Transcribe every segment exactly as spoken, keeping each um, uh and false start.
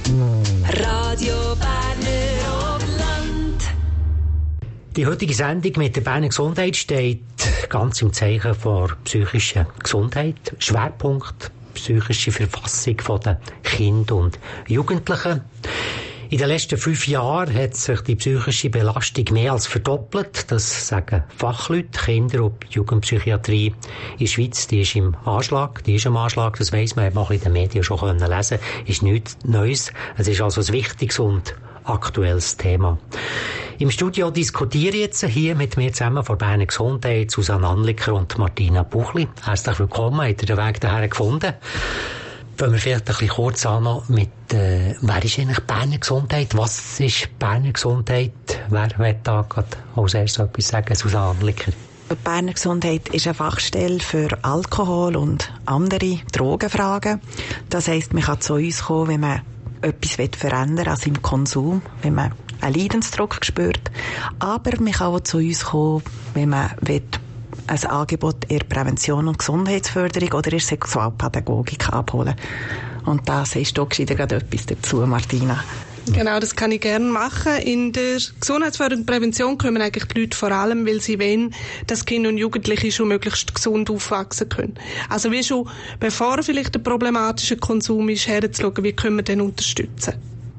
Radio Berner Oberland. Die heutige Sendung mit der Berner Gesundheit steht ganz im Zeichen der psychischen Gesundheit. Schwerpunkt psychische Verfassung der Kinder und Jugendlichen. In den letzten fünf Jahren hat sich die psychische Belastung mehr als verdoppelt. Das sagen Fachleute. Kinder- und Jugendpsychiatrie in der Schweiz, die ist im Anschlag. Die ist im Anschlag, das weiss man, hat man in den Medien schon können lesen. Ist nichts Neues. Es ist also ein wichtiges und aktuelles Thema. Im Studio diskutiere ich jetzt hier mit mir zusammen von Berner Gesundheit Susanne Anliker und Martina Buchli. Herzlich willkommen, habt ihr den Weg daher gefunden? Fangen wir vielleicht ein bisschen kurz an noch mit, äh, wer ist eigentlich Berner Gesundheit? Was ist Berner Gesundheit? Wer wird da gerade als erstes etwas sagen? Susanne Anliker. Die Berner Gesundheit ist eine Fachstelle für Alkohol und andere Drogenfragen. Das heisst, man kann zu uns kommen, wenn man etwas verändern will, also im Konsum, wenn man einen Leidensdruck spürt. Aber man kann auch zu uns kommen, wenn man will, ein Angebot in Prävention und Gesundheitsförderung oder in Sexualpädagogik abholen. Und da sagst du gescheiter gerade etwas dazu, Martina. Genau, das kann ich gerne machen. In der Gesundheitsförderung und Prävention kommen eigentlich die Leute vor allem, weil sie wollen, dass Kinder und Jugendliche schon möglichst gesund aufwachsen können. Also wie schon, bevor vielleicht der problematische Konsum ist, herzuschauen, wie können wir den unterstützen.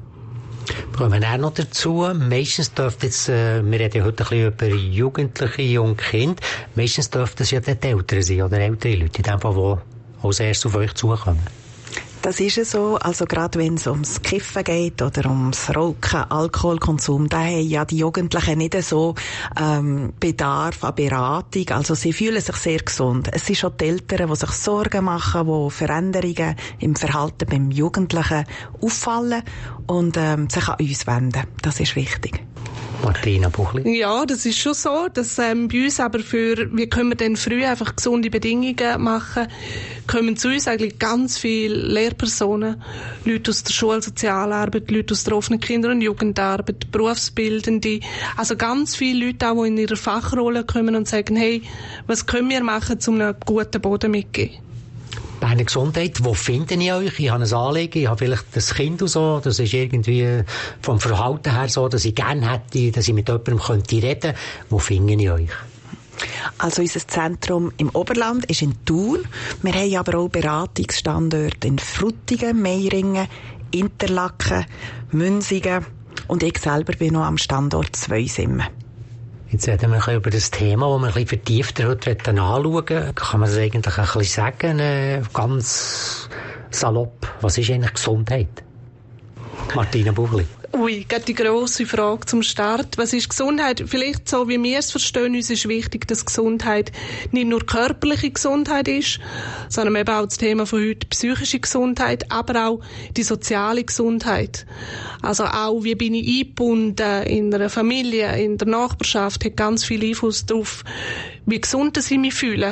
Kommen wir auch noch dazu. Meistens dürfte jetzt, äh, wir reden ja heute ein bisschen über Jugendliche und Kinder, meistens dürften es ja die Eltern sein, oder ältere Leute, in dem Fall, die als erstes auf euch zukommen. Das ist es so, also gerade wenn es ums Kiffen geht oder ums Rauchen, Alkoholkonsum, da haben ja die Jugendlichen nicht so ähm, Bedarf an Beratung, also sie fühlen sich sehr gesund. Es sind schon die Eltern, die sich Sorgen machen, die Veränderungen im Verhalten beim Jugendlichen auffallen und ähm, sich an uns wenden. Das ist wichtig. Martina Buchli. Ja, das ist schon so, dass ähm, bei uns aber für, wie können wir denn früh einfach gesunde Bedingungen machen, kommen zu uns eigentlich ganz viele Lehrpersonen, Leute aus der Schulsozialarbeit, Leute aus der offenen Kinder- und Jugendarbeit, Berufsbildende, also ganz viele Leute auch, die in ihrer Fachrolle kommen und sagen, hey, was können wir machen, um einen guten Boden mitzugeben? Berner Gesundheit, wo finde ich euch? Ich habe ein Anliegen, ich habe vielleicht das Kind und so, das ist irgendwie vom Verhalten her so, dass ich gerne hätte, dass ich mit jemandem könnte reden. Wo finde ich euch? Also unser Zentrum im Oberland ist in Thun. Wir haben aber auch Beratungsstandorte in Frutigen, Meiringen, Interlaken, Münsingen und ich selber bin noch am Standort Zweisimmen. Jetzt reden wir über das Thema, das wir ein bisschen vertiefter heute anschauen. Kann man das eigentlich ein bisschen sagen, äh, ganz salopp? Was ist eigentlich Gesundheit? Martina Buchli. Ui, gerade die grosse Frage zum Start. Was ist Gesundheit? Vielleicht so, wie wir es verstehen, uns ist wichtig, dass Gesundheit nicht nur körperliche Gesundheit ist, sondern eben auch das Thema von heute, psychische Gesundheit, aber auch die soziale Gesundheit. Also auch, wie bin ich eingebunden in einer Familie, in der Nachbarschaft, hat ganz viel Einfluss darauf, wie gesund ich mich fühle.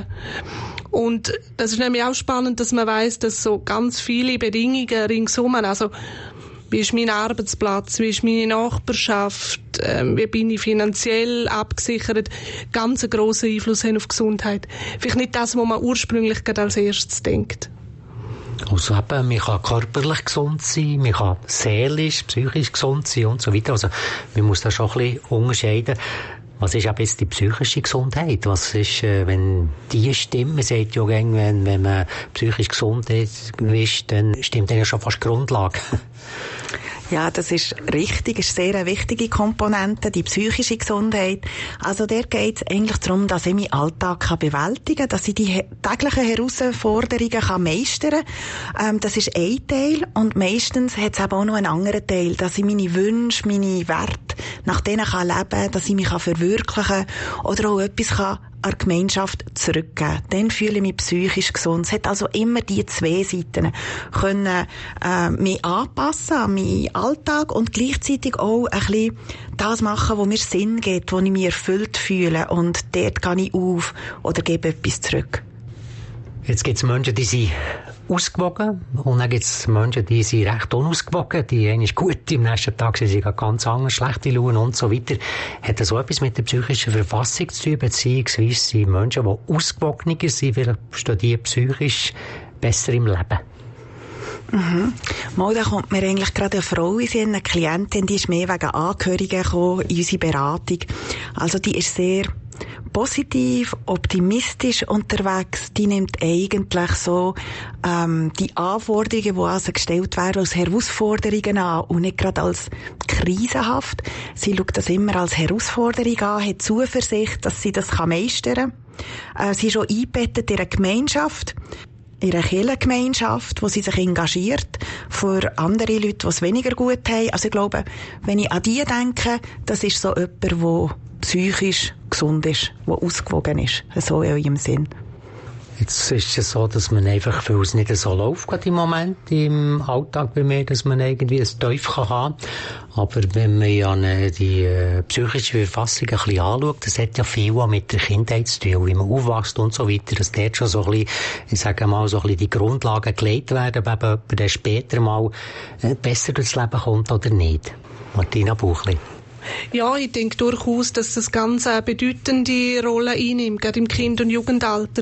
Und das ist nämlich auch spannend, dass man weiss, dass so ganz viele Bedingungen ringsum, also wie ist mein Arbeitsplatz, wie ist meine Nachbarschaft, äh, wie bin ich finanziell abgesichert, ganz einen grossen Einfluss haben auf Gesundheit. Vielleicht nicht das, was man ursprünglich gerade als erstes denkt. Also eben, man kann körperlich gesund sein, man kann seelisch, psychisch gesund sein und so weiter. Also man muss da schon ein bisschen unterscheiden. Was ist eben jetzt die psychische Gesundheit? Was ist, äh, wenn die stimmt? Man sagt ja gerne, wenn, wenn man psychisch gesund ist, dann stimmt dann ja schon fast die Grundlage. Ja, das ist richtig, ist sehr eine wichtige Komponente, die psychische Gesundheit. Also der geht es eigentlich darum, dass ich meinen Alltag kann bewältigen kann, dass ich die täglichen Herausforderungen kann meistern kann. Ähm, das ist ein Teil und meistens hat es aber auch noch einen anderen Teil, dass ich meine Wünsche, meine Werte nach denen kann leben kann, dass ich mich kann verwirklichen kann oder auch etwas kann an die Gemeinschaft zurückgeben. Dann fühle ich mich psychisch gesund. Es hat also immer die zwei Seiten. Können äh, mich anpassen an meinen Alltag und gleichzeitig auch ein bisschen das machen, was mir Sinn gibt, wo ich mich erfüllt fühle. Und dort gehe ich auf oder gebe etwas zurück. Jetzt gibt es Menschen, die sind ausgewogen und dann gibt es Menschen, die sind recht unausgewogen, die eine ist gut, im nächsten Tag sind sie ganz anders, schlechte Laune und so weiter. Hat das so etwas mit der psychischen Verfassung zu tun, beziehungsweise sind Menschen, die ausgewogener sind, vielleicht stehen die psychisch besser im Leben? Mhm. Mal, da kommt mir eigentlich gerade eine Frau in Sinn, eine Klientin, die ist mehr wegen Angehörigen gekommen in unsere Beratung. Also die ist sehr positiv, optimistisch unterwegs. Die nimmt eigentlich so ähm, die Anforderungen, die an sie gestellt werden, als Herausforderungen an und nicht gerade als krisenhaft. Sie schaut das immer als Herausforderung an, hat Zuversicht, dass sie das meistern kann. Äh, sie ist auch eingebettet in eine Gemeinschaft, in einer Kirchengemeinschaft, wo sie sich engagiert für andere Leute, die es weniger gut haben. Also ich glaube, wenn ich an die denke, das ist so jemand, der psychisch gesund ist, der ausgewogen ist. So in eurem Sinn. Jetzt ist es so, dass man einfach, weil es nicht so läuft gerade im Moment im Alltag bei mir, dass man irgendwie ein Teufel kann haben. Aber wenn man ja die äh, psychische Verfassung ein bisschen anschaut, das hat ja viel auch mit der Kindheit zu tun, wie man aufwächst und so weiter, dass dort schon so ein bisschen, ich sage mal, so ein bisschen die Grundlagen gelegt werden, ob jemand dann später mal äh, besser durchs Leben kommt oder nicht. Martina Buchli. Ja, ich denke durchaus, dass das ganz eine bedeutende Rolle einnimmt, gerade im Kind- und Jugendalter.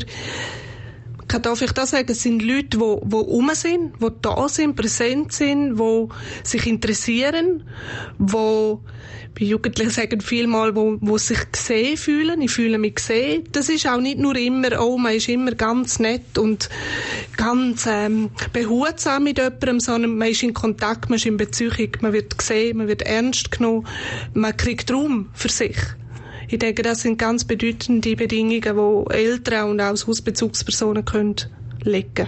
Ich darf ich das sagen, es sind Leute, die, die rum sind, die da sind, präsent sind, die sich interessieren, die, bei Jugendlichen sagen vielmal, wo, wo sich gesehen fühlen, ich fühle mich gesehen. Das ist auch nicht nur immer, oh, man ist immer ganz nett und ganz ähm, behutsam mit jemandem, sondern man ist in Kontakt, man ist in Beziehung, man wird gesehen, man wird ernst genommen, man kriegt Raum für sich. Ich denke, das sind ganz bedeutende Bedingungen, die Eltern und auch Hausbezugspersonen können legen.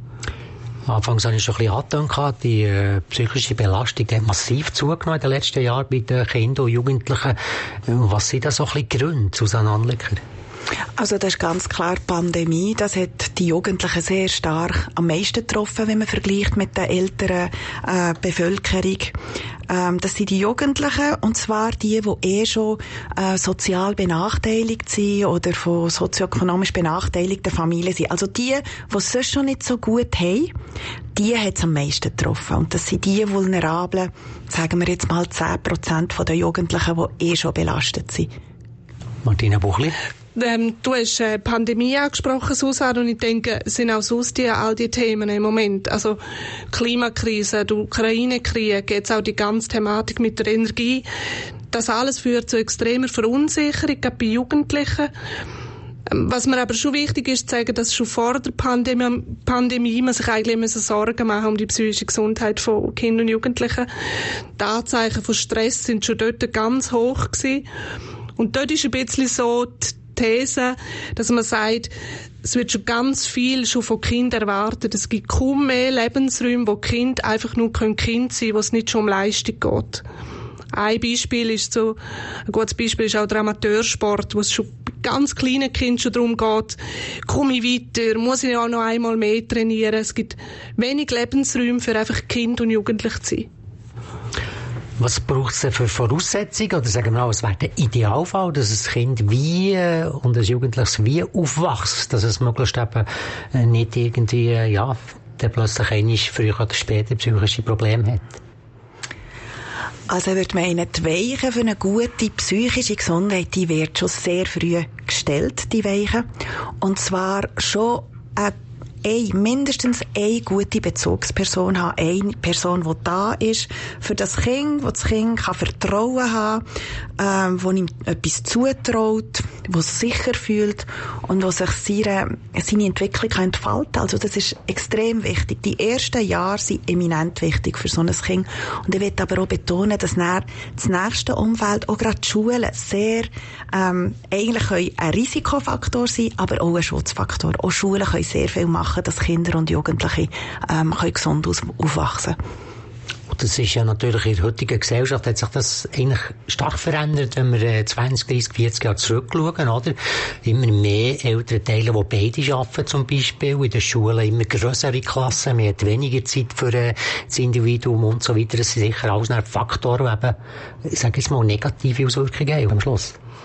Anfangs habe ich schon ein bisschen angetönt, die äh, psychische Belastung hat massiv zugenommen in den letzten Jahren bei den Kindern und Jugendlichen. Was sind da so ein bisschen Gründe, Susanne Anliker? Also das ist ganz klar die Pandemie. Das hat die Jugendlichen sehr stark am meisten getroffen, wenn man vergleicht mit der älteren äh, Bevölkerung. Ähm, das sind die Jugendlichen, und zwar die, die eh schon äh, sozial benachteiligt sind oder von sozioökonomisch benachteiligten Familien sind. Also die, die es sonst schon nicht so gut haben, die hat es am meisten getroffen. Und das sind die vulnerablen, sagen wir jetzt mal zehn Prozent der Jugendlichen, die eh schon belastet sind. Martina Buchli? Ähm, du hast äh, Pandemie angesprochen, Susanne, und ich denke, es sind auch sonst die, all die Themen im Moment. Also Klimakrise, der Ukraine-Krieg, jetzt auch die ganze Thematik mit der Energie. Das alles führt zu extremer Verunsicherung, gerade bei Jugendlichen. Ähm, was mir aber schon wichtig ist, zu sagen, dass schon vor der Pandemie, Pandemie man sich eigentlich müssen Sorgen machen um die psychische Gesundheit von Kindern und Jugendlichen. Die Anzeichen von Stress sind schon dort ganz hoch gewesen. Und dort ist ein bisschen so die These, dass man sagt, es wird schon ganz viel schon von Kindern erwartet. Es gibt kaum mehr Lebensräume, wo Kinder einfach nur Kind sein können, wo es nicht schon um Leistung geht. Ein Beispiel ist so, ein gutes Beispiel ist auch der Amateursport, wo es schon bei ganz kleinen Kindern schon darum geht, komme ich weiter, muss ich auch noch einmal mehr trainieren. Es gibt wenig Lebensräume für einfach Kinder und Jugendliche zu sein. Was braucht es denn für Voraussetzungen? Oder sagen wir mal, was wäre der Idealfall, dass ein Kind wie und ein Jugendliches wie aufwächst, dass es möglichst eben nicht irgendwie, ja, der plötzlich einmal früher oder später psychische Probleme hat? Also würde man meinen, die Weichen für eine gute psychische Gesundheit, die wird schon sehr früh gestellt, die Weichen. Und zwar schon eine Ey, mindestens eine gute Bezugsperson haben, eine Person, die da ist für das Kind, wo das Kind kann Vertrauen haben, ähm, wo ihm etwas zutraut, wo es sicher fühlt und wo sich seine, seine Entwicklung kann entfalten. Also das ist extrem wichtig. Die ersten Jahre sind eminent wichtig für so ein Kind. Und ich will aber auch betonen, dass dann das nächste Umfeld, auch gerade die Schulen, sehr ähm, eigentlich können ein Risikofaktor sein, aber auch ein Schutzfaktor. Auch Schulen können sehr viel machen, dass Kinder und Jugendliche ähm, können gesund aufwachsen können. Und das ist ja natürlich in der heutigen Gesellschaft hat sich das eigentlich stark verändert, wenn wir zwanzig, dreissig, vierzig Jahre zurückschauen, oder? Immer mehr ältere Teile, die beide arbeiten zum Beispiel, in den Schulen immer grössere Klassen, man hat weniger Zeit für äh, das Individuum und so weiter. Das sind sicher alles Faktoren, die eben, ich sage jetzt mal, negative Auswirkungen haben am Schluss.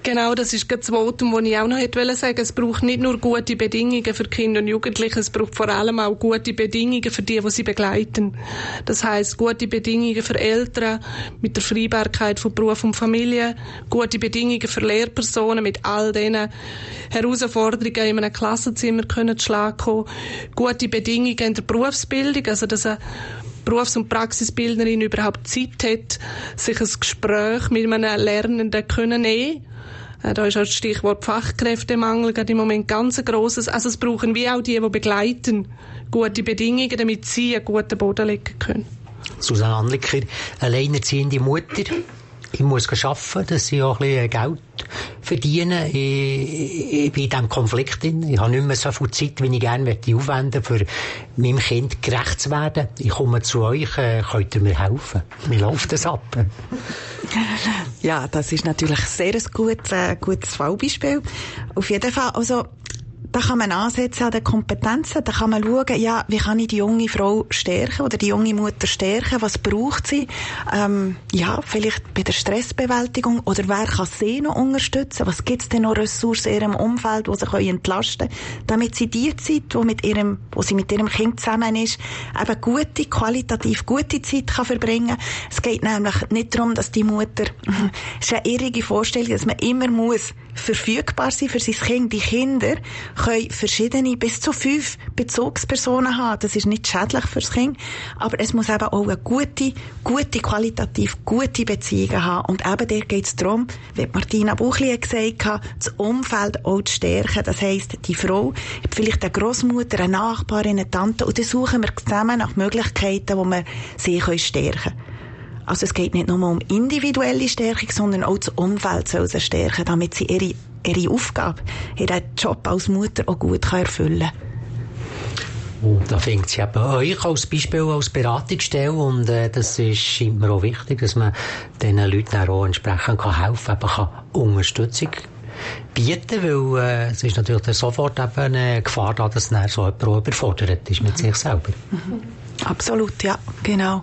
Genau, das ist das Votum, das ich auch noch hätte sagen. Es braucht nicht nur gute Bedingungen für Kinder und Jugendliche, es braucht vor allem auch gute Bedingungen für die, die sie begleiten. Das heisst, gute Bedingungen für Eltern mit der Vereinbarkeit von Beruf und Familie, gute Bedingungen für Lehrpersonen mit all diesen Herausforderungen in einem Klassenzimmer können zu schlagen kommen, gute Bedingungen in der Berufsbildung, also dass eine Berufs- und Praxisbildnerin überhaupt Zeit hat, sich ein Gespräch mit einem Lernenden können nehmen. Da ist auch das Stichwort Fachkräftemangel gerade im Moment ganz ein grosses. Also es brauchen wie auch die, die begleiten, gute Bedingungen, damit sie einen guten Boden legen können. Susanne Anliker, alleinerziehende Mutter. Ich muss arbeiten, dass ich auch ein bisschen Geld verdiene. Ich, ich bin in diesem Konflikt drin. Ich habe nicht mehr so viel Zeit, wie ich gerne aufwenden möchte, für meinem Kind gerecht zu werden. Ich komme zu euch, äh, könnt ihr mir helfen? Wie läuft das ab? Ja, das ist natürlich sehr ein gutes, äh, gutes Fallbeispiel. Auf jeden Fall, also, da kann man ansetzen an den Kompetenzen, da kann man schauen, ja, wie kann ich die junge Frau stärken oder die junge Mutter stärken, was braucht sie, ähm, ja, vielleicht bei der Stressbewältigung oder wer kann sie noch unterstützen, was gibt es denn noch Ressourcen in ihrem Umfeld, die sie können entlasten können, damit sie die Zeit, wo, mit ihrem, wo sie mit ihrem Kind zusammen ist, eben gute, qualitativ gute Zeit kann verbringen. Es geht nämlich nicht darum, dass die Mutter, es ist eine irrige Vorstellung, dass man immer muss verfügbar sein für sein Kind. Die Kinder können verschiedene, bis zu fünf Bezugspersonen haben. Das ist nicht schädlich fürs Kind, aber es muss eben auch eine gute, gute, qualitativ gute Beziehung haben. Und eben der geht es darum, wie Martina Buchli gesagt hat, das Umfeld auch zu stärken. Das heisst, die Frau hat vielleicht eine Grossmutter, eine Nachbarin, eine Tante, und dann suchen wir zusammen nach Möglichkeiten, wo wir sie stärken können. Also es geht nicht nur um individuelle Stärkung, sondern auch das Umfeld soll sie stärken, damit sie ihre, ihre Aufgabe, ihren Job als Mutter auch gut kann erfüllen kann. Und da fängt sie eben euch als Beispiel als Beratungsstelle, und äh, das ist, scheint mir auch wichtig, dass man diesen Leuten auch entsprechend kann helfen, eben kann Unterstützung bieten, weil äh, es ist natürlich sofort eben eine Gefahr da, dass dann so jemand auch überfordert ist mit sich selber. Mhm. Absolut, ja, genau.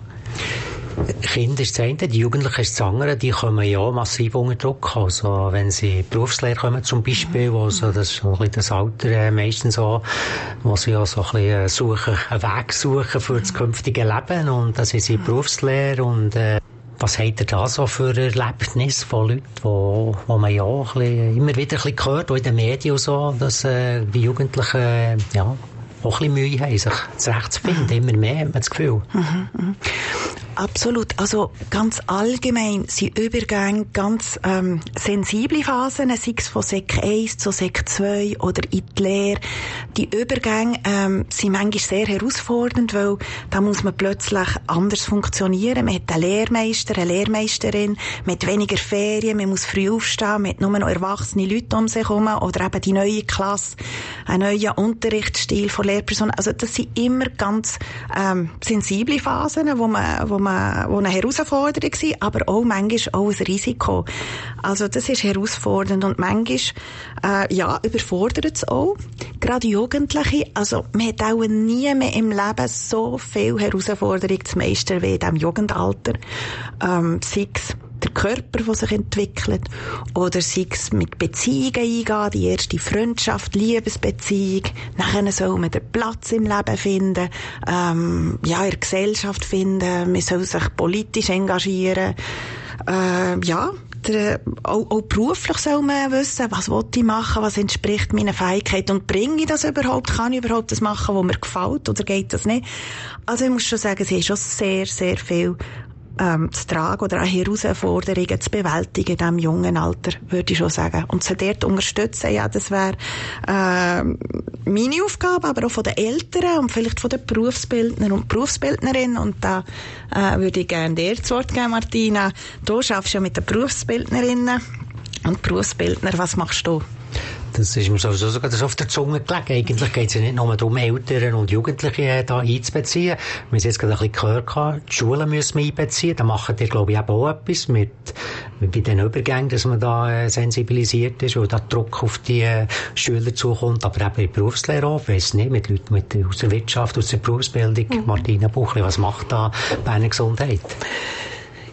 Kinder ist das eine, die Jugendlichen ist das andere, die kommen ja massiv unter Druck. Also, wenn sie in die Berufslehre kommen zum Beispiel, wo so, das ist so ein bisschen das Alter äh, meistens so, wo sie ja so ein bisschen suchen, einen Weg suchen für das künftige Leben, und das ist die Berufslehre. Und äh, was habt ihr da so für Erlebnisse von Leuten, wo, wo man ja auch ein bisschen, immer wieder ein bisschen hört, auch in den Medien und so, dass äh, die Jugendlichen äh, ja, auch ein bisschen Mühe haben, sich zurechtzufinden. Immer mehr hat man das Gefühl. Mhm, mh. Absolut. Also ganz allgemein sind Übergänge ganz ähm, sensible Phasen, sei es von Sek eins zu Sek zwei oder in die Lehre. Die Übergänge ähm, sind manchmal sehr herausfordernd, weil da muss man plötzlich anders funktionieren. Man hat einen Lehrmeister, eine Lehrmeisterin, man hat weniger Ferien, man muss früh aufstehen, man hat nur noch erwachsene Leute um sich herum oder eben die neue Klasse, einen neuen Unterrichtsstil von Lehrpersonen. Also das sind immer ganz ähm, sensible Phasen, wo man, wo man, wo eine Herausforderung sind, aber auch manchmal auch ein Risiko. Also das ist herausfordernd und manchmal äh, ja, überfordert es auch. Gerade Jugendliche, also man hat auch nie mehr im Leben so viel Herausforderungen zu meistern wie in diesem Jugendalter. Ähm, sei es der Körper, der sich entwickelt, oder sei es mit Beziehungen eingehen, die erste Freundschaft, Liebesbeziehung, nachher soll man den Platz im Leben finden, ähm, ja, in der Gesellschaft finden, man soll sich politisch engagieren, äh, ja, der, auch, auch beruflich soll man wissen, was will ich machen, was entspricht meiner Fähigkeit und bringe ich das überhaupt, kann ich überhaupt das machen, was mir gefällt, oder geht das nicht? Also ich muss schon sagen, sie ist schon sehr, sehr viel Ähm, zu tragen oder auch Herausforderungen zu bewältigen in diesem jungen Alter, würde ich schon sagen. Und sie dort unterstützen, ja, das wäre äh, meine Aufgabe, aber auch von den Eltern und vielleicht von den Berufsbildnern und Berufsbildnerinnen. Und da äh, würde ich gerne dir das Wort geben, Martina. Du arbeitest ja mit den Berufsbildnerinnen und Berufsbildner. Was machst du? Das ist mir sowieso sogar das auf der Zunge gelegen. Eigentlich geht es ja nicht nur darum, Eltern und Jugendliche da einzubeziehen. Wir haben jetzt gerade ein bisschen gehört, die Schulen müssen wir einbeziehen. Da machen die, glaube ich, eben auch etwas mit, mit bei den Übergängen, dass man da äh, sensibilisiert ist, weil da Druck auf die äh, Schüler zukommt. Aber eben in der Berufslehre auch, ich weiss nicht, mit Leuten mit, aus der Wirtschaft, aus der Berufsbildung. Mhm. Martina Buchli, was macht da Berner Gesundheit?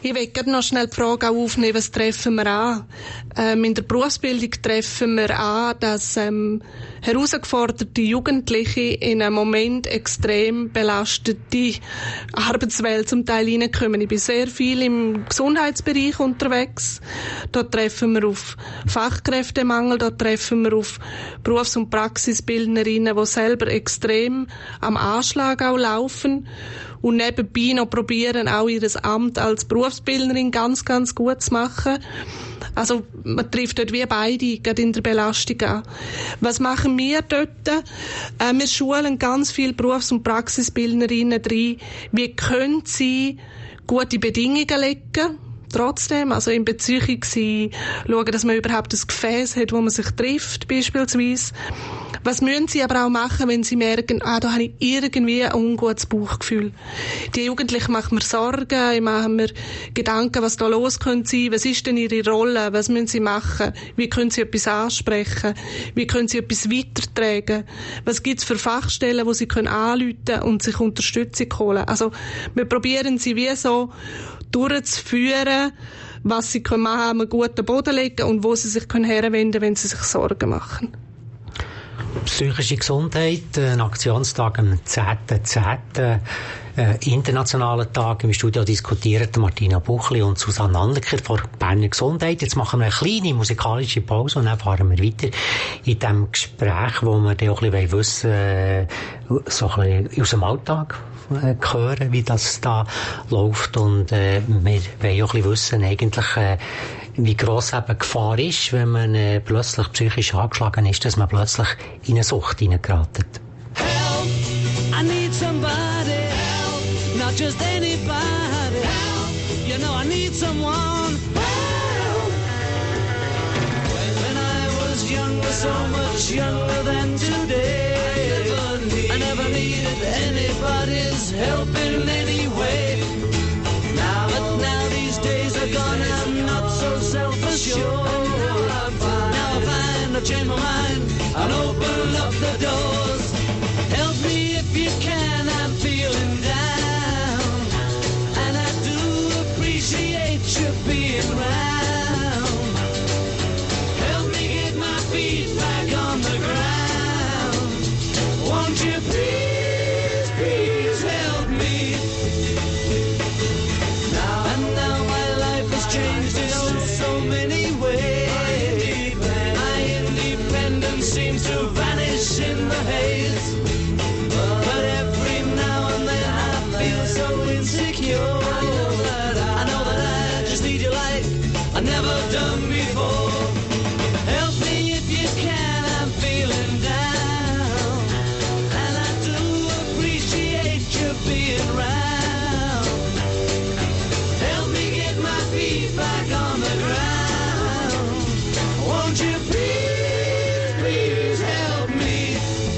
Ich will gerne noch schnell die Frage auch aufnehmen, was treffen wir an? Ähm, in der Berufsbildung treffen wir an, dass ähm, herausgeforderte Jugendliche in einem Moment extrem belastete Arbeitswelt zum Teil hineinkommen. Ich bin sehr viel im Gesundheitsbereich unterwegs. Dort treffen wir auf Fachkräftemangel, dort treffen wir auf Berufs- und Praxisbildnerinnen, die selber extrem am Anschlag auch laufen und nebenbei noch probieren, auch ihr Amt als Berufsbildnerin ganz, ganz gut zu machen. Also man trifft dort wie beide, gerade in der Belastung an. Was machen wir dort? Äh, wir schulen ganz viele Berufs- und Praxisbildnerinnen rein. Wie können sie gute Bedingungen legen? Trotzdem, also in Beziehung sein, schauen, dass man überhaupt ein Gefäß hat, wo man sich trifft, beispielsweise. Was müssen sie aber auch machen, wenn sie merken, ah, da habe ich irgendwie ein ungutes Bauchgefühl. Die Jugendlichen machen mir Sorgen, ich mache mir Gedanken, was da los könnte sein, was ist denn ihre Rolle, was müssen sie machen, wie können sie etwas ansprechen, wie können sie etwas weitertragen, was gibt es für Fachstellen, wo sie können anrufen und sich Unterstützung holen. Also wir probieren sie wie so durchzuführen, was sie machen können, einen guten Boden legen und wo sie sich herwenden können, wenn sie sich Sorgen machen. Psychische Gesundheit, ein Aktionstag am zehnten zehnten Äh, internationalen Tag im Studio diskutieren Martina Buchli und Susanne Anneker von Berner Gesundheit. Jetzt machen wir eine kleine musikalische Pause und dann fahren wir weiter in dem Gespräch, wo wir dann auch ein bisschen wissen, äh, so ein bisschen aus dem Alltag äh, hören, wie das da läuft. Und äh, wir wollen auch ein bisschen wissen, eigentlich, äh, wie gross eben Gefahr ist, wenn man äh, plötzlich psychisch angeschlagen ist, dass man plötzlich in eine Sucht hineingeratet. Help, I need somebody, help, not just anybody, help, you know I need someone, help. When I was younger, so much younger than today, I never, need, I never needed anybody's help in any way. Now, but now these days are gone, I'm not so self-assured. Now I find, now I find I've changed my mind and open up the doors. Help me if you can, I'm feeling down, and I do appreciate you being around. Help me get my feet back on the ground. Won't you please, please help me? Now and now my life has changed in oh so many ways. My independence seems to vanish in the haze. But every now and then I feel so insecure. I know that I, I know that I just need you like I've never done before. Help me if you can, I'm feeling down, and I do appreciate you being around. Help me get my feet back on the ground. Won't you please, please help me?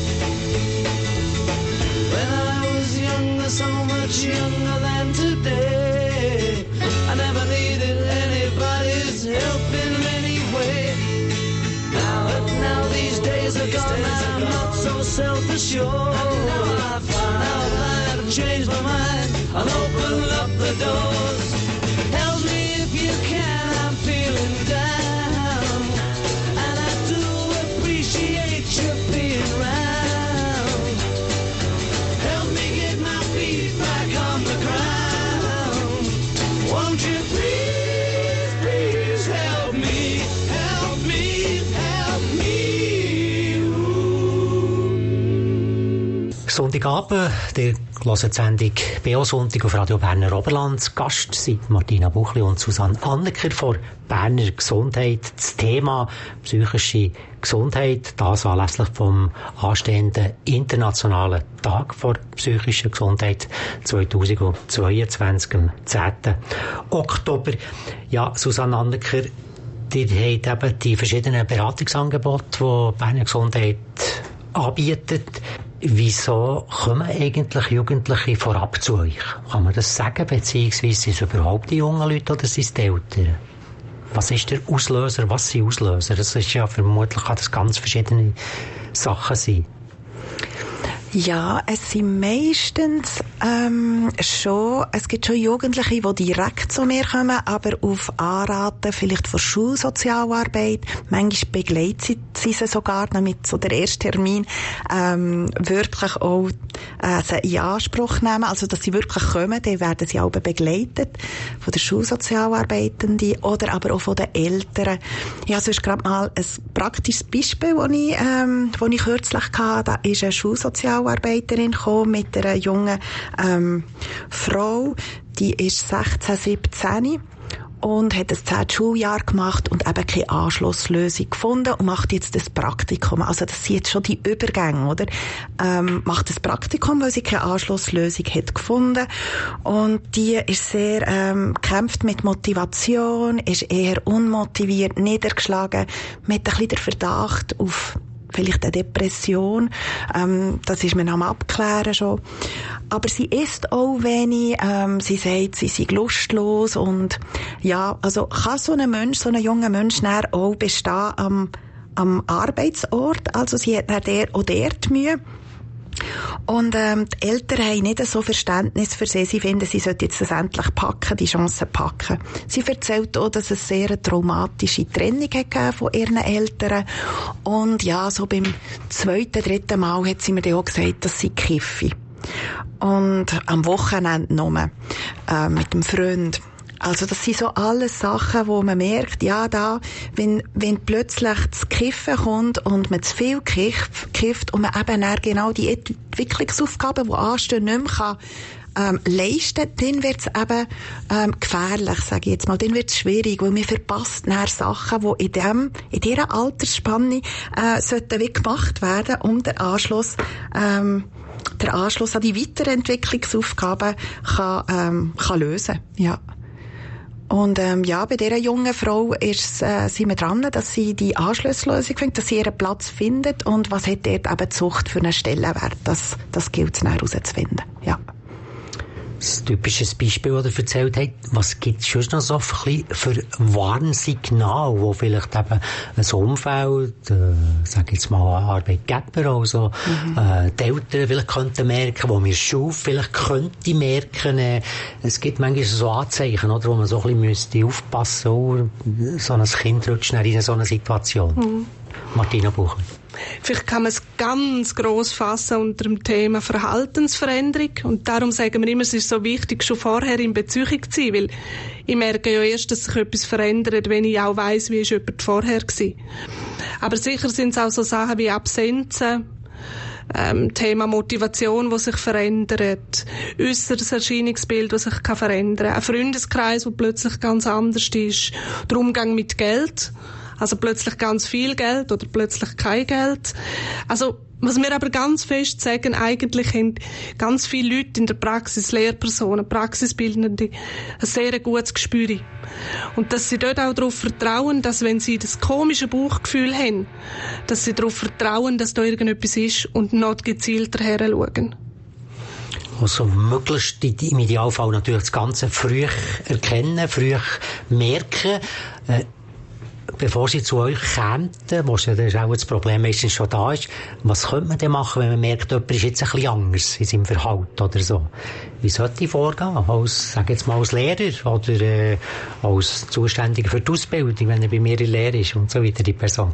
When I was younger, so much younger than today, I never needed anybody's help in any way. Now, but now these days are gone, I'm not so self-assured. Now I find, now I find I've changed my mind, I'll open up the doors. Help me if you can, I'm feeling down, and I do appreciate you being around. Help me get my feet back on the ground. Won't you please, please help me, help me, help me. Ooh. Sonntagabend, der hört die Sendung B O Sonntag auf Radio Berner Oberland. Gast sind Martina Buchli und Susanne Anneker von Berner Gesundheit. Das Thema psychische Gesundheit, das anlässlich vom anstehenden internationalen Tag vor psychischer Gesundheit zweitausendzweiundzwanzig, am zehnten Oktober. Ja, Susanne Anneker, ihr habt eben die verschiedenen Beratungsangebote, die Berner Gesundheit anbietet. Wieso kommen eigentlich Jugendliche vorab zu euch? Kann man das sagen, beziehungsweise sind es überhaupt die jungen Leute oder sind es die Eltern? Was ist der Auslöser? Was sind Auslöser? Das ist ja vermutlich, kann das ganz verschiedene Sachen sein. Ja, es sind meistens ähm, schon, es gibt schon Jugendliche, die direkt zu mir kommen, aber auf Anraten vielleicht von Schulsozialarbeit. Manchmal begleitet sie, sie sie sogar, damit so der erste Termin ähm, wirklich auch äh, sie in Anspruch nehmen, also dass sie wirklich kommen, dann werden sie auch begleitet von der Schulsozialarbeitenden oder aber auch von den Eltern. Ja, sonst gerade mal ein praktisches Beispiel, das ich, ähm, das ich kürzlich hatte, da ist eine Schulsozialarbeiterin gekommen mit einer jungen ähm, Frau, die ist sechzehn, siebzehn und hat ein zehntes Schuljahr gemacht und eben keine Anschlusslösung gefunden und macht jetzt das Praktikum. Also das sind jetzt schon die Übergänge, oder? Ähm, macht das Praktikum, weil sie keine Anschlusslösung hat gefunden. Und die ist sehr, ähm, kämpft mit Motivation, ist eher unmotiviert, niedergeschlagen, mit ein bisschen der Verdacht auf vielleicht eine Depression. Ähm, das ist man am Abklären schon. Aber sie isst auch wenig. Ähm, sie sagt, sie sei lustlos. Und ja, also kann so ein Mensch, so ein junger Mensch dann auch bestehen am, am Arbeitsort. Also sie hat dann der, auch dort Mühe. Und ähm, die Eltern haben nicht so Verständnis für sie. Sie finden, sie sollten jetzt das endlich packen, die Chance packen. Sie erzählt auch, dass es sehr eine traumatische Trennung gegeben von ihren Eltern. Und ja, so beim zweiten, dritten Mal hat sie mir dann auch gesagt, dass sie kiffe. Und am Wochenende nur, äh, mit dem Freund. Also das sind so alles Sachen, wo man merkt, ja, da, wenn, wenn plötzlich das Kiffen kommt und man zu viel kifft und man eben dann genau die Entwicklungsaufgaben, die anstehen, nicht mehr kann, ähm, leisten, dann wird es eben ähm, gefährlich, sage ich jetzt mal. Dann wird es schwierig, weil man verpasst dann Sachen, die in, dem, in dieser Altersspanne äh, sollten wie gemacht werden, um den Anschluss ähm, der Anschluss an die Weiterentwicklungsaufgaben kann, ähm, kann lösen. Ja. Und ähm, ja, bei dieser jungen Frau ist, äh, sind wir dran, dass sie die Anschlusslösung findet, dass sie ihren Platz findet und was hat dort eben die Sucht für einen Stellenwert. Das, das gilt es dann herauszufinden. Ja. Ein typisches Beispiel, das er erzählt hat, was gibt es schon noch so für Warnsignale, wo vielleicht eben ein Umfeld, äh, sag jetzt mal ein Arbeitgeber, also mhm. äh, die Eltern vielleicht könnten merken, wo wir Schule vielleicht könnte merken, äh, es gibt manchmal so Anzeichen, oder, wo man so ein bisschen müsste aufpassen, oh, so ein Kind rutscht in so eine Situation. Mhm. Martina Bucher. Vielleicht kann man es ganz gross fassen unter dem Thema Verhaltensveränderung. Und darum sagen wir immer, es ist so wichtig, schon vorher in Beziehung zu sein, weil ich merke ja erst, dass sich etwas verändert, wenn ich auch weiss, wie ist jemand vorher war. Aber sicher sind es auch so Sachen wie Absenzen, ähm, Thema Motivation, das sich verändert, äußeres Erscheinungsbild, das sich kann verändern kann, ein Freundeskreis, der plötzlich ganz anders ist, der Umgang mit Geld, also plötzlich ganz viel Geld oder plötzlich kein Geld. Also, was wir aber ganz fest sagen, eigentlich haben ganz viele Leute in der Praxis, Lehrpersonen, Praxisbildende, ein sehr gutes Gespür. Und dass sie dort auch darauf vertrauen, dass wenn sie das komische Bauchgefühl haben, dass sie darauf vertrauen, dass da irgendetwas ist und noch gezielter hinschauen. Also möglichst im Idealfall natürlich das Ganze früh erkennen, früh merken, äh, bevor sie zu euch kämen, wo ja das auch das Problem meistens schon da ist, was könnte man denn machen, wenn man merkt, jemand ist jetzt ein bisschen anders in seinem Verhalten oder so? Wie sollte ich vorgehen? Als, sag jetzt mal, als Lehrer oder äh, als Zuständiger für die Ausbildung, wenn er bei mir in Lehre ist und so weiter, die Person?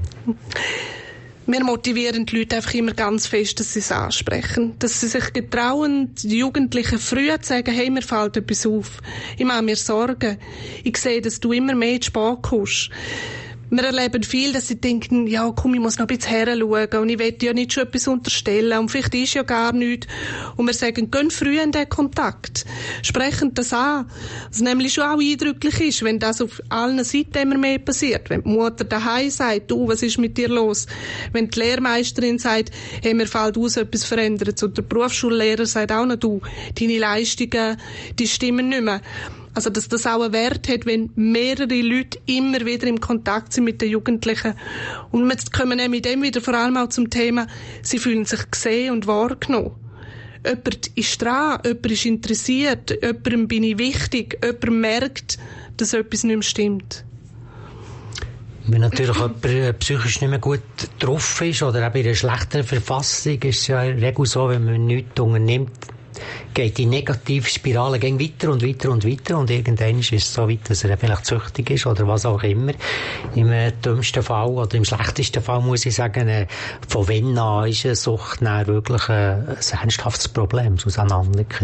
Wir motivieren die Leute einfach immer ganz fest, dass sie es ansprechen. Dass sie sich getrauen, die Jugendlichen früh zu sagen, hey, mir fällt etwas auf. Ich mache mir Sorgen. Ich sehe, dass du immer mehr zu spät kommst. Wir erleben viel, dass sie denken, ja, komm, ich muss noch ein bisschen heranschauen und ich will ja nicht schon etwas unterstellen und vielleicht ist ja gar nichts. Und wir sagen, gehen früh in den Kontakt. Sprechen das an. Was nämlich schon auch eindrücklich ist, wenn das auf allen Seiten immer mehr passiert. Wenn die Mutter daheim sagt, du, was ist mit dir los? Wenn die Lehrmeisterin sagt, hey, mir fällt aus, etwas verändert. Und der Berufsschullehrer sagt auch noch, du, deine Leistungen, die stimmen nicht mehr. Also, dass das auch einen Wert hat, wenn mehrere Leute immer wieder im Kontakt sind mit den Jugendlichen. Und wir kommen dann mit dem wieder vor allem auch zum Thema, sie fühlen sich gesehen und wahrgenommen. Jemand ist dran, jemand ist interessiert, jemandem bin ich wichtig, jemand merkt, dass etwas nicht mehr stimmt. Wenn natürlich jemand psychisch nicht mehr gut drauf ist oder eben in einer schlechteren Verfassung, ist es ja in der Regel so, wenn man nichts unternimmt, geht die Negativspirale gehen weiter und weiter und weiter und irgendwann ist es so weit, dass er vielleicht süchtig ist oder was auch immer. Im dümmsten Fall oder im schlechtesten Fall muss ich sagen, von wann an ist eine Sucht dann wirklich ein, ein ernsthaftes Problem, Susanne Anliker?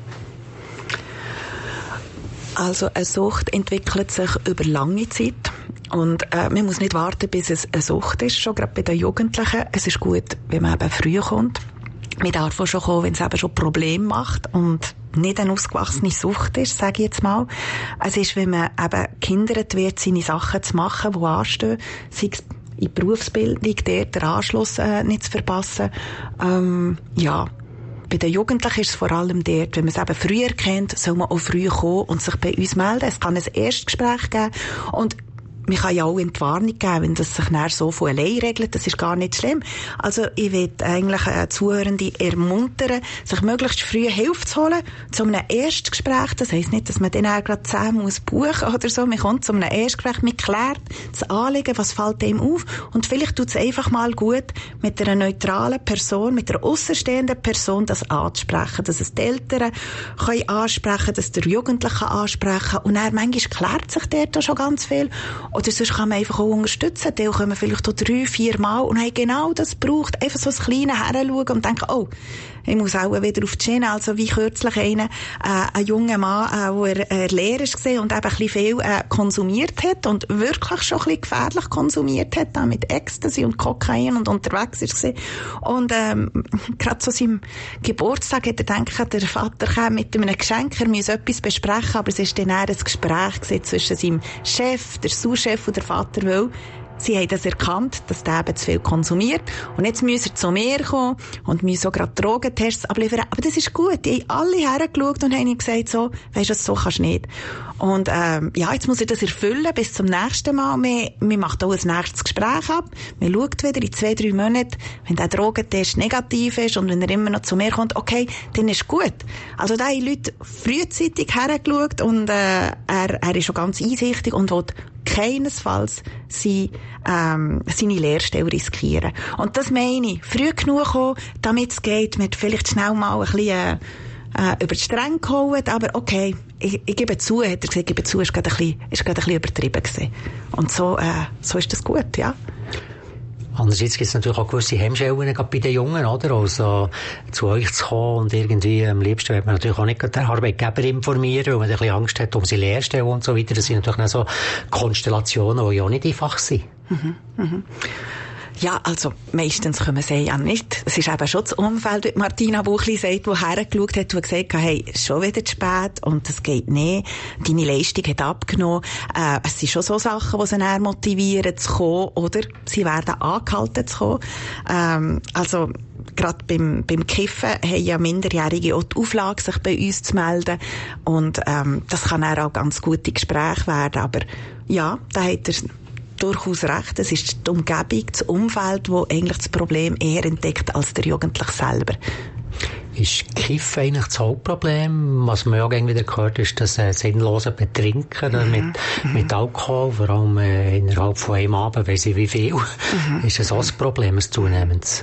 Also eine Sucht entwickelt sich über lange Zeit und äh, man muss nicht warten, bis es eine Sucht ist, schon gerade bei den Jugendlichen. Es ist gut, wenn man eben früh kommt. Man darf auch schon kommen, wenn es eben schon Probleme macht und nicht eine ausgewachsene Sucht ist, sage ich jetzt mal. Es ist, wenn man eben gehindert wird, seine Sachen zu machen, die anstehen, sei es in die Berufsbildung, dort den Anschluss äh, nicht zu verpassen. Ähm, ja, bei den Jugendlichen ist es vor allem dort, wenn man es eben früher kennt, soll man auch früh kommen und sich bei uns melden. Es kann ein Erstgespräch geben und man kann ja auch Entwarnung geben, wenn das sich nachher so von allein regelt. Das ist gar nicht schlimm. Also ich will eigentlich äh, Zuhörende ermuntern, sich möglichst früh Hilfe zu holen zu einem Erstgespräch. Das heisst nicht, dass man dann auch gerade zehn muss buchen oder so. Man kommt zu einem Erstgespräch, man klärt das Anliegen, was fällt einem auf. Und vielleicht tut es einfach mal gut, mit einer neutralen Person, mit einer aussenstehenden Person das anzusprechen. Dass es die Eltern können ansprechen, dass der Jugendliche ansprechen. Und dann manchmal klärt sich dort auch schon ganz viel. Oder sonst kann man einfach auch unterstützen. Die kommen vielleicht auch drei, vier Mal und haben genau das gebraucht. Einfach so ein kleines Heranschauen und denken, oh, ich muss auch wieder auf die Schiene. Also wie kürzlich einer, äh, ein junger Mann, äh, wo er äh, Lehrer war und eben ein bisschen viel äh, konsumiert hat und wirklich schon ein bisschen gefährlich konsumiert hat, auch mit Ecstasy und Kokain und unterwegs war. Und ähm, gerade zu seinem Geburtstag hat er gedacht, der Vater käme mit einem Geschenk, er müsse etwas besprechen, aber es war dann eher ein Gespräch zwischen seinem Chef, der Sous-Chef und der Vater, weil sie haben das erkannt, dass der eben zu viel konsumiert. Und jetzt müssen sie zu mir kommen und müssen so gerade Drogentests abliefern. Aber das ist gut. Die haben alle hergeschaut und haben ihm gesagt, so, weisst du, so kannst du nicht. Und, ähm, ja, jetzt muss ich das erfüllen bis zum nächsten Mal. Wir, wir machen auch ein nächstes Gespräch ab. Wir schauen wieder in zwei, drei Monaten, wenn der Drogentest negativ ist und wenn er immer noch zu mir kommt, okay, dann ist gut. Also da haben Leute frühzeitig hergeschaut und, äh, er, er ist schon ganz einsichtig und will keinesfalls sie, ähm, seine Lehrstelle riskieren. Und das meine ich. Früh genug kommen, damit es geht, mit vielleicht schnell mal ein bisschen, äh, äh, über die Stränge gehauen, aber okay, ich, ich gebe zu, hat er gesagt, ich gebe zu, ist gerade ein bisschen, ist gerade ein bisschen übertrieben gewesen. Und so, äh, so ist das gut, ja. Andererseits gibt es natürlich auch gewisse Hemmschwellen bei den Jungen, oder? Also, zu euch zu kommen und irgendwie, am liebsten wird man natürlich auch nicht den Arbeitgeber informieren, weil man ein bisschen Angst hat um seine Lehrstelle und so weiter. Das sind natürlich auch so Konstellationen, die ja auch nicht einfach sind. Mhm, mhm. Ja, also meistens können wir sagen, ja nicht. Es ist eben schon das Umfeld, wie Martina Buchli sagt, die hergeschaut hat und gesagt hat, hey, es ist schon wieder zu spät und das geht nicht. Deine Leistung hat abgenommen. Äh, es sind schon so Sachen, die sie dann motivieren zu kommen oder sie werden angehalten zu kommen. Ähm, also gerade beim, beim Kiffen haben ja Minderjährige auch die Auflage, sich bei uns zu melden und ähm, das kann dann auch ganz gute Gespräche werden. Aber ja, da hat er durchaus recht. Es ist die Umgebung, das Umfeld, das eigentlich das Problem eher entdeckt als der Jugendliche selber. Ist Kiffen eigentlich das Hauptproblem? Was man ja irgendwie wieder gehört, ist das äh, sinnlose Betrinken mhm. mit, mhm. mit Alkohol, vor allem äh, innerhalb von einem Abend, weiss ich wie viel. Mhm. Ist das auch das Problem, ein zunehmendes?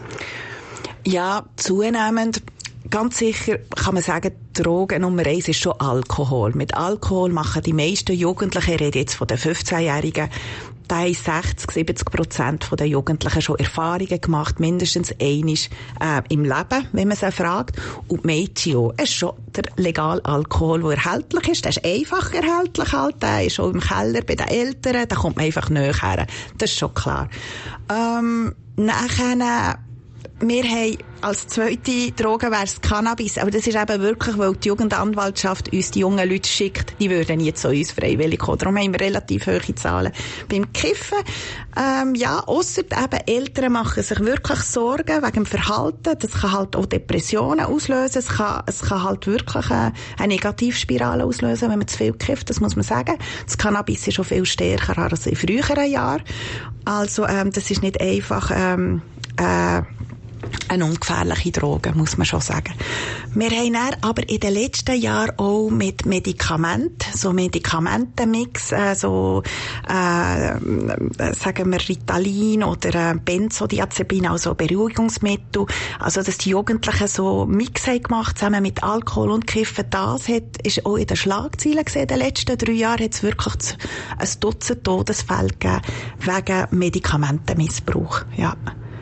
Ja, zunehmend. Ganz sicher kann man sagen, Droge Nummer eins ist schon Alkohol. Mit Alkohol machen die meisten Jugendlichen, ich rede jetzt von den fünfzehnjährigen, da haben sechzig, siebzig Prozent der Jugendlichen schon Erfahrungen gemacht, mindestens einmal äh, im Leben, wenn man sie fragt. Und die Mädchen auch. Es ist schon der legale Alkohol, der erhältlich ist. Der ist einfach erhältlich halt. Der ist auch im Keller bei den Eltern. Da kommt man einfach näher her. Das ist schon klar. Ähm, nachher, wir haben als zweite Droge wäre es Cannabis, aber das ist eben wirklich, weil die Jugendanwaltschaft uns die jungen Leute schickt, die würden nie zu uns freiwillig kommen. Darum haben wir relativ hohe Zahlen. Beim Kiffen, ähm, ja, ausser eben Eltern machen sich wirklich Sorgen wegen dem Verhalten. Das kann halt auch Depressionen auslösen. Es kann, es kann halt wirklich eine, eine Negativspirale auslösen, wenn man zu viel kifft, das muss man sagen. Das Cannabis ist schon viel stärker als in früheren Jahren. Also, ähm, das ist nicht einfach, ähm, äh, eine ungefährliche Droge, muss man schon sagen. Wir haben dann aber in den letzten Jahren auch mit Medikamenten, so Medikamentenmix, äh, so, äh, sagen wir Ritalin oder äh, Benzodiazepin, also Beruhigungsmittel, also dass die Jugendlichen so Mix haben gemacht, zusammen mit Alkohol und Kiffen. Das hat, ist auch in den Schlagzeilen gesehen. In den letzten drei Jahren hat es wirklich ein Dutzend Todesfälle gegeben wegen Medikamentenmissbrauch. Ja.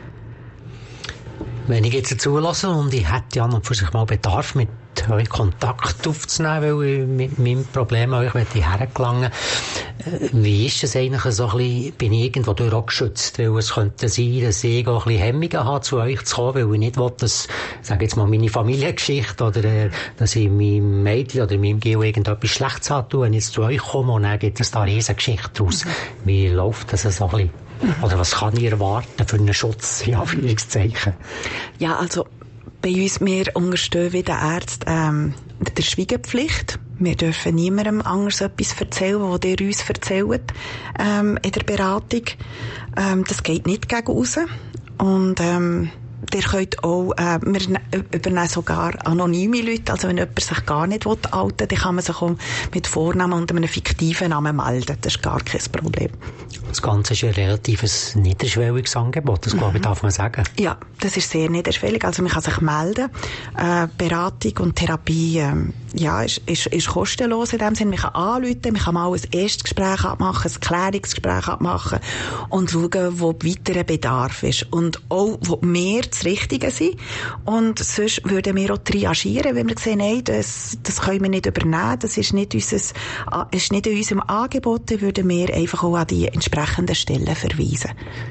Wenn ich jetzt zulasse und ich hätte ja noch für sich mal Bedarf, mit euch Kontakt aufzunehmen, weil ich mit meinem Problem euch hergelangen möchte, wie ist das eigentlich so ein bisschen, bin ich irgendwo durch auch geschützt? Weil es könnte sein, dass ich auch ein bisschen Hemmungen habe, zu euch zu kommen, weil ich nicht will, dass, sage jetzt mal, meine Familiengeschichte oder äh, dass ich meinem Mädchen oder meinem Geo irgendetwas Schlechtes habe, wenn ich jetzt zu euch komme und dann gibt es da eine riesige Geschichte draus. Mhm. Wie läuft das so ein bisschen? Oder was kann ich erwarten für einen Schutz, in Anführungszeichen? Ja, also bei uns, wir unterstehen wie der Ärzte ähm, der Schweigepflicht. Wir dürfen niemandem anders etwas erzählen, was ihr uns erzählt ähm, in der Beratung. Ähm, das geht nicht gegen raus. Und ähm, ihr könnt auch, äh, wir übernehmen sogar anonyme Leute, also wenn jemand sich gar nicht outen will, dann kann man sich auch mit Vornamen und einem fiktiven Namen melden. Das ist gar kein Problem. Das Ganze ist ein relativ niederschwelliges Angebot, das glaube ich, darf man sagen. Ja, das ist sehr niederschwellig. Also man kann sich melden. Äh, Beratung und Therapie äh, ja, ist, ist, ist kostenlos in dem Sinne. Man kann anrufen, man kann mal ein Erstgespräch abmachen, ein Klärungsgespräch abmachen und schauen, wo weiterer Bedarf ist. Und auch, wo wir das Richtige sind. Und sonst würden wir auch triagieren, wenn wir sehen, nein, das, das können wir nicht übernehmen, das ist nicht, unser, ist nicht in unserem Angebot, dann würden wir einfach auch an die entsprechenden Stellen verweisen.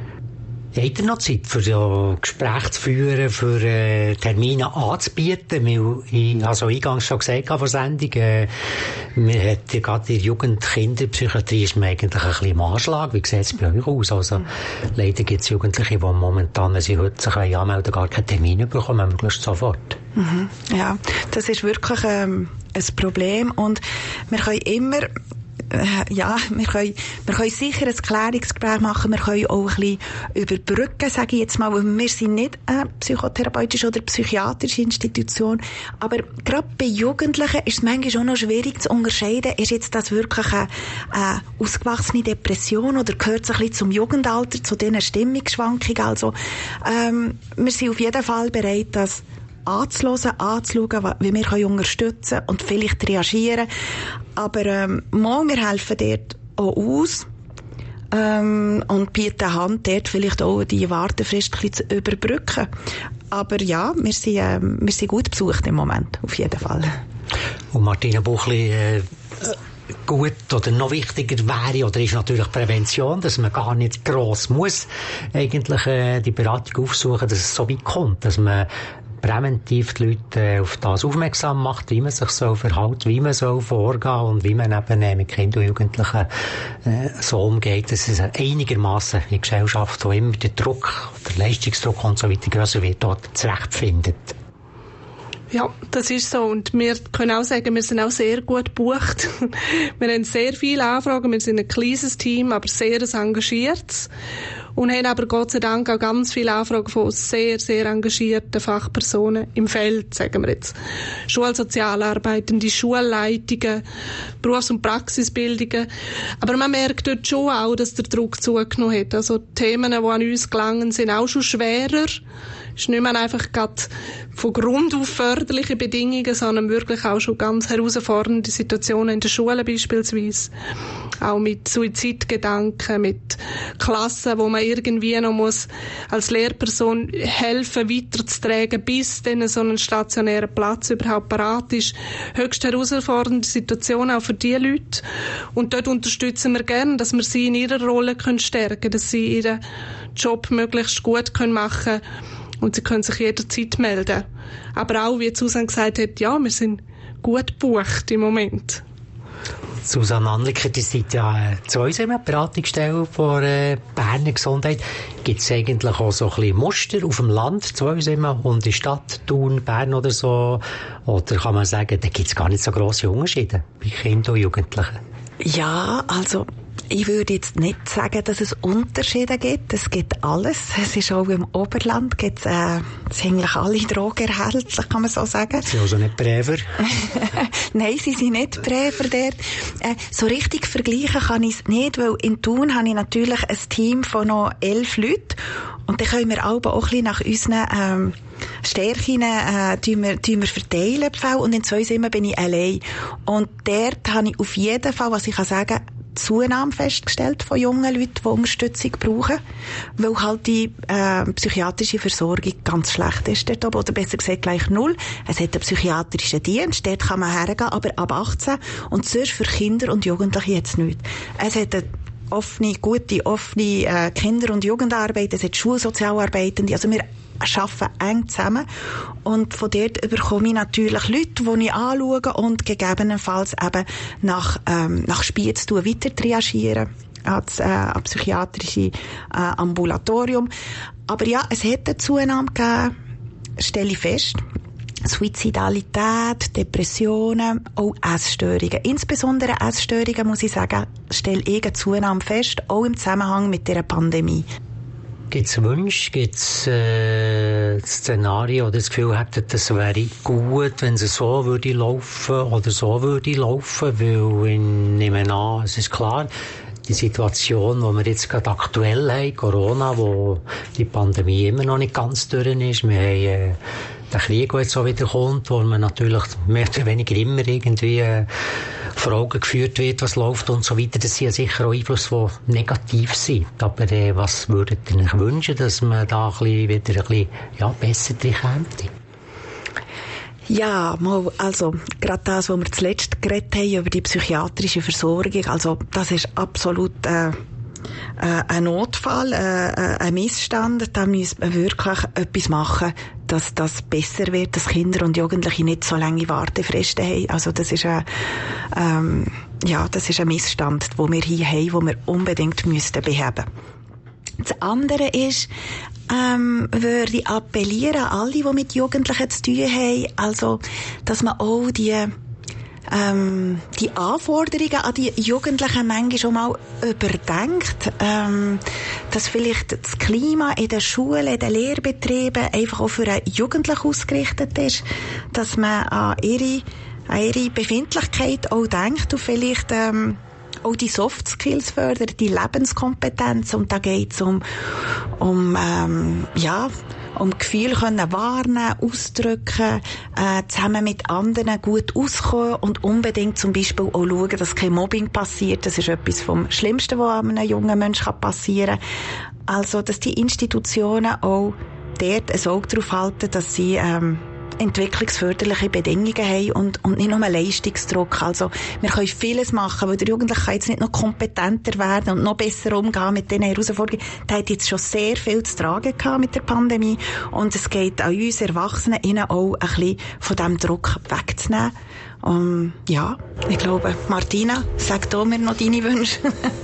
Habt ihr noch Zeit, für so Gespräche zu führen, für äh, Termine anzubieten? Weil ich habe so eingangs schon gesagt vor der Sendung, äh, wir hat ja gerade in der Jugend-Kinderpsychiatrie ist man eigentlich ein bisschen im Anschlag. Wie sieht es bei euch aus? Also, mhm. leider gibt es Jugendliche, die momentan, wenn sie heute sich anmelden, gar keinen Termin bekommen, möglichst sofort. Mhm. Ja, das ist wirklich ähm, ein Problem und wir können immer ja, wir können, wir können sicher ein Klärungsgespräch machen, wir können auch ein bisschen überbrücken, sage ich jetzt mal, weil wir sind nicht eine psychotherapeutische oder psychiatrische Institution, aber gerade bei Jugendlichen ist es manchmal auch noch schwierig zu unterscheiden, ist jetzt das wirklich eine, eine ausgewachsene Depression oder gehört es ein bisschen zum Jugendalter, zu diesen Stimmungsschwankungen, also ähm, wir sind auf jeden Fall bereit, das anzuhören, anzuschauen, wie wir können unterstützen und vielleicht reagieren. Aber ähm, wir helfen dort auch aus ähm, und bieten Hand, dort vielleicht auch die Wartefrist ein bisschen zu überbrücken. Aber ja, wir sind, äh, wir sind gut besucht im Moment, auf jeden Fall. Und Martina Buchli, äh gut oder noch wichtiger wäre oder ist natürlich Prävention, dass man gar nicht gross muss eigentlich äh, die Beratung aufsuchen, dass es so weit kommt, dass man präventiv die Leute äh, auf das aufmerksam macht, wie man sich so verhält, wie man so vorgehen und wie man eben äh, mit Kindern und Jugendlichen äh, so umgeht, dass es einigermaßen in der Gesellschaft, wo immer der Druck, der Leistungsdruck und so weiter grösser wird, dort zurechtfindet. Ja, das ist so. Und wir können auch sagen, wir sind auch sehr gut gebucht. Wir haben sehr viele Anfragen. Wir sind ein kleines Team, aber sehr engagiertes. Und haben aber Gott sei Dank auch ganz viele Anfragen von sehr, sehr engagierten Fachpersonen im Feld, sagen wir jetzt. Schulsozialarbeitende, Schulleitungen, Berufs- und Praxisbildungen. Aber man merkt dort schon auch, dass der Druck zugenommen hat. Also die Themen, die an uns gelangen, sind auch schon schwerer. Es ist nicht mehr einfach gerade von Grund auf förderliche Bedingungen, sondern wirklich auch schon ganz herausfordernde Situationen in der Schule beispielsweise. Auch mit Suizidgedanken, mit Klassen, wo man irgendwie noch muss als Lehrperson helfen, weiterzutragen, bis dann so ein stationärer Platz überhaupt parat ist. Höchst herausfordernde Situation auch für diese Leute. Und dort unterstützen wir gerne, dass wir sie in ihrer Rolle können stärken, dass sie ihren Job möglichst gut können machen und sie können sich jederzeit melden. Aber auch, wie Susanne gesagt hat, ja, wir sind gut gebucht im Moment. Susanne Anliker, ihr seid ja zu unserer Beratungsstelle von äh, Berner Gesundheit. Gibt es eigentlich auch so ein bisschen Muster auf dem Land zu uns immer und in der Stadt, Thun, Bern oder so? Oder kann man sagen, da gibt es gar nicht so grosse Unterschiede bei Kindern und Jugendlichen? Ja, also Ich würde jetzt nicht sagen, dass es Unterschiede gibt. Es gibt alles. Es ist auch im Oberland gibt's, äh, sind eigentlich alle Drogen erhältlich, kann man so sagen. Sie sind also nicht Präver? Nein, sie sind nicht Präver dort. Äh, so richtig vergleichen kann ich es nicht, weil in Thun habe ich natürlich ein Team von noch elf Leuten und dann können wir auch ein bisschen nach unseren ähm, Stärken äh, tun wir, tun wir verteilen die Fälle. Und in zwei Zimmer bin ich allein. Und dort habe ich auf jeden Fall, was ich kann sagen, Zunahme festgestellt von jungen Leuten, die Unterstützung brauchen, weil halt die äh, psychiatrische Versorgung ganz schlecht ist dort oben, oder besser gesagt gleich null. Es hat einen psychiatrischen Dienst, dort kann man hergehen, aber ab achtzehn und sonst für Kinder und Jugendliche jetzt nichts. Es hat eine offene, gute, offene äh, Kinder- und Jugendarbeit, es hat Schulsozialarbeitende, also wir arbeiten eng zusammen und von dort bekomme ich natürlich Leute, die ich anschaue und gegebenenfalls eben nach, ähm, nach Spiez weiter triagieren ans äh, an psychiatrische äh, Ambulatorium. Aber ja, es hat eine Zunahme gegeben, stelle ich fest. Suizidalität, Depressionen, auch Essstörungen. Insbesondere Essstörungen, muss ich sagen, stelle ich eine Zunahme fest, auch im Zusammenhang mit dieser Pandemie. Gibt es Wünsche, gibt es äh, Szenarien oder das Gefühl hättet, das wäre gut, wenn es so würde laufen oder so würde laufen, weil ich nehme an, es ist klar, die Situation, die wir jetzt gerade aktuell haben, Corona, wo die Pandemie immer noch nicht ganz durch ist, wir haben äh, den Krieg, der jetzt auch wieder kommt, wo man natürlich mehr oder weniger immer irgendwie äh, vor Augen geführt wird, was läuft und so weiter. Das sind ja sicher auch Einflüsse, die negativ sind. Aber äh, was würdet ihr euch wünschen, dass man da ein bisschen wieder ein bisschen, ja, besser drin käme? Ja, mal, also, gerade das, was wir zuletzt geredet haben, über die psychiatrische Versorgung, also, das ist absolut, äh, äh, ein Notfall, äh, ein Missstand. Da müssen wir wirklich etwas machen, dass das besser wird, dass Kinder und Jugendliche nicht so lange Wartefristen haben. Also, das ist ein, ähm, ja, das ist ein Missstand, den wir hier haben, den wir unbedingt müssten beheben. Das andere ist, ähm, würde ich appellieren an alle, die mit Jugendlichen zu tun haben, also, dass man auch die, ähm, die Anforderungen an die Jugendlichen manchmal schon mal überdenkt, ähm, dass vielleicht das Klima in den Schulen, in den Lehrbetrieben einfach auch für einen Jugendlichen ausgerichtet ist, dass man an ihre, an ihre Befindlichkeit auch denkt und vielleicht, ähm, auch die Soft Skills fördern, die Lebenskompetenz. Und da geht es um, um, ähm, ja, um Gefühle können wahrnehmen, ausdrücken, äh, zusammen mit anderen gut auskommen und unbedingt zum Beispiel auch schauen, dass kein Mobbing passiert. Das ist etwas vom Schlimmsten, was einem jungen Menschen passieren kann. Also, dass die Institutionen auch dort ein Auge darauf halten, dass sie, ähm, entwicklungsförderliche Bedingungen haben und, und nicht nur Leistungsdruck. Also, wir können vieles machen, weil der Jugendliche kann jetzt nicht noch kompetenter werden und noch besser umgehen mit diesen Herausforderungen. Der hat jetzt schon sehr viel zu tragen gehabt mit der Pandemie und es geht an uns Erwachsenen, ihnen auch ein bisschen von diesem Druck wegzunehmen. Um, ja, ich glaube, Martina, sag da mir noch deine Wünsche.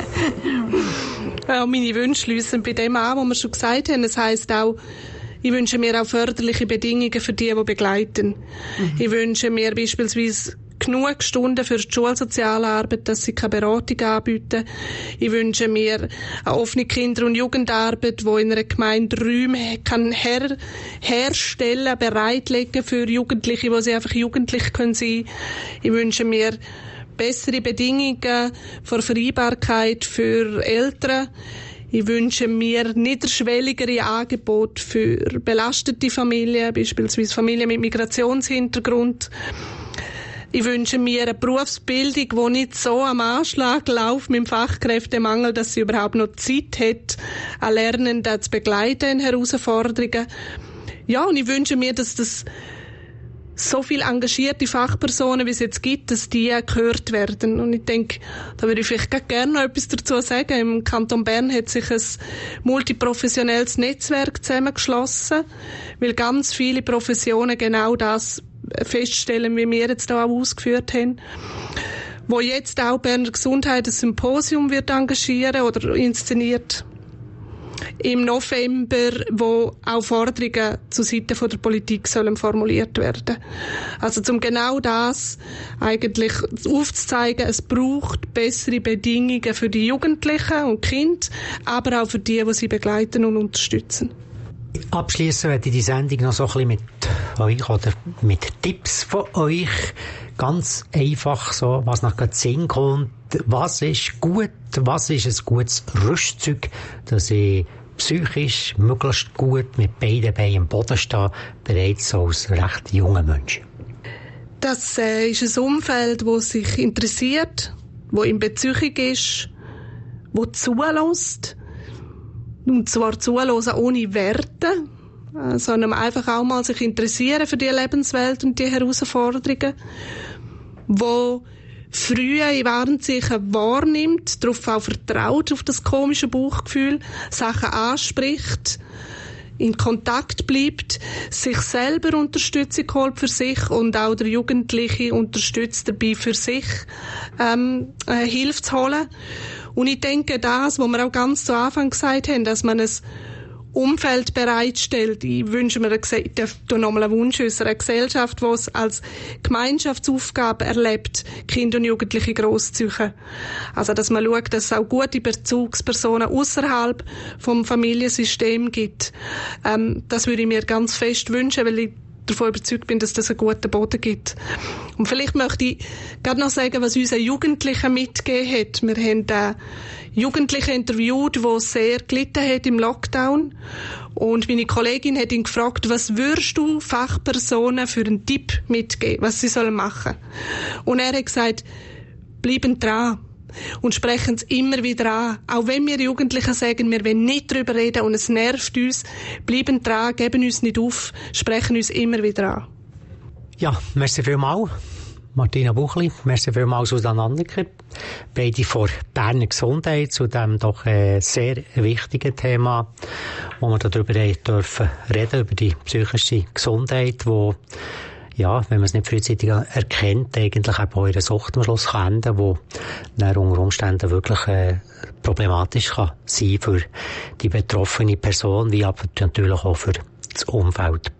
Ja, meine Wünsche schliessen bei dem an, was wir schon gesagt haben. Das heisst auch, ich wünsche mir auch förderliche Bedingungen für die, die begleiten. Mhm. Ich wünsche mir beispielsweise genug Stunden für die Schulsozialarbeit, dass sie keine Beratung anbieten. Ich wünsche mir eine offene Kinder- und Jugendarbeit, die in einer Gemeinde Räume kann her, herstellen, bereitlegen für Jugendliche, wo sie einfach jugendlich können sein. Ich wünsche mir bessere Bedingungen für Vereinbarkeit für Eltern. Ich wünsche mir niederschwelligere Angebote für belastete Familien, beispielsweise Familien mit Migrationshintergrund. Ich wünsche mir eine Berufsbildung, die nicht so am Anschlag läuft mit dem Fachkräftemangel, dass sie überhaupt noch Zeit hat, an Lernenden zu begleiten in Herausforderungen. Ja, und ich wünsche mir, dass das so viele engagierte Fachpersonen, wie es jetzt gibt, dass die gehört werden. Und ich denke, da würde ich vielleicht gerne noch etwas dazu sagen. Im Kanton Bern hat sich ein multiprofessionelles Netzwerk zusammengeschlossen, weil ganz viele Professionen genau das feststellen, wie wir jetzt da auch ausgeführt haben. Wo jetzt auch Berner Gesundheit ein Symposium wird engagieren oder inszeniert. im November, wo auch Forderungen zu Seiten von der Politik sollen formuliert werden. Also um genau das eigentlich aufzuzeigen, es braucht bessere Bedingungen für die Jugendlichen und Kinder, aber auch für die, die sie begleiten und unterstützen. Abschließend werde ich die Sendung noch so ein bisschen mit euch oder mit Tipps von euch. Ganz einfach so, was nach dem Sinn kommt. Was ist gut? Was ist ein gutes Rüstzeug, dass ich psychisch möglichst gut mit beiden Beinen am Boden stehe, bereits als recht junger Mensch? Das äh, ist ein Umfeld, das sich interessiert, das in Beziehung ist, das zulässt. Und zwar zuhören ohne Werte, sondern einfach auch mal sich interessieren für die Lebenswelt und die Herausforderungen, wo früh während sich wahrnimmt, darauf auch vertraut, auf das komische Bauchgefühl, Sachen anspricht, in Kontakt bleibt, sich selber Unterstützung holt für sich und auch der Jugendliche unterstützt dabei für sich ähm, äh, Hilfe zu holen. Und ich denke, das, was wir auch ganz zu Anfang gesagt haben, dass man ein Umfeld bereitstellt. Ich wünsche mir, ich darf nochmal einen Wunsch äußern, eine Gesellschaft, die es als Gemeinschaftsaufgabe erlebt, Kinder und Jugendliche großzuziehen. Also, dass man schaut, dass es auch gute Bezugspersonen außerhalb vom Familiensystem gibt. Ähm, das würde ich mir ganz fest wünschen, weil ich davon überzeugt bin, dass das einen guten Boden gibt. Und vielleicht möchte ich gerade noch sagen, was unseren Jugendlichen mitgegeben hat. Wir haben einen Jugendlichen interviewt, der sehr gelitten hat im Lockdown. Und meine Kollegin hat ihn gefragt, was würdest du Fachpersonen für einen Tipp mitgeben, was sie sollen machen? Und er hat gesagt, bleiben dran. Und sprechen es immer wieder an. Auch wenn wir Jugendlichen sagen, wir wollen nicht darüber reden und es nervt uns, bleiben dran, geben uns nicht auf, sprechen uns immer wieder an. Ja, merci vielmals. Martina Buchli, merci vielmals Susanne Anneker. Beide von Berner Gesundheit zu diesem doch äh, sehr wichtigen Thema, wo wir darüber dürfen reden, über die psychische Gesundheit, wo ja, wenn man es nicht frühzeitig erkennt, eigentlich auch bei einer Sucht am Schluss kann enden, wo dann unter Umständen wirklich äh, problematisch kann sein für die betroffene Person, wie aber natürlich auch für das Umfeld.